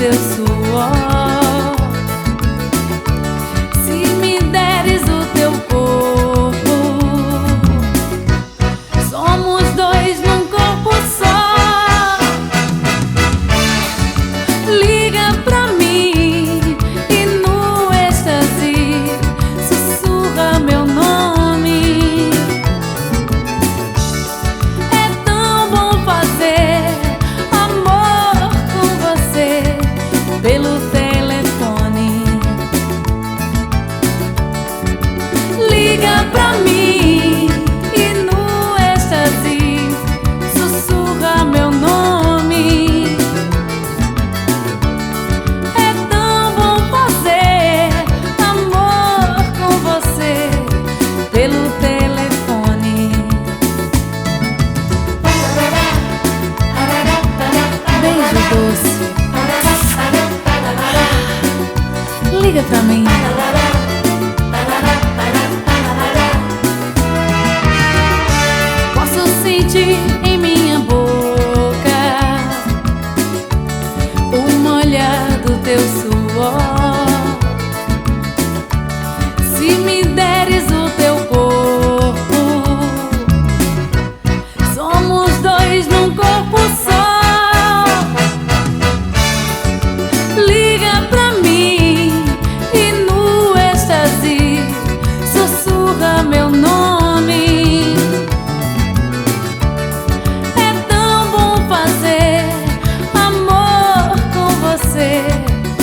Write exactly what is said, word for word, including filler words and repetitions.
teu suor. Se me deres o teu corpo, somos dois num corpo só. Liga pra mim e no êxtase sussurra meu nome. É tão bom fazer amor com você pelo telefone. Liga pra mim e no êxtase sussurra meu nome. É tão bom fazer amor com você pelo telefone. Beijo doce. Liga pra mim.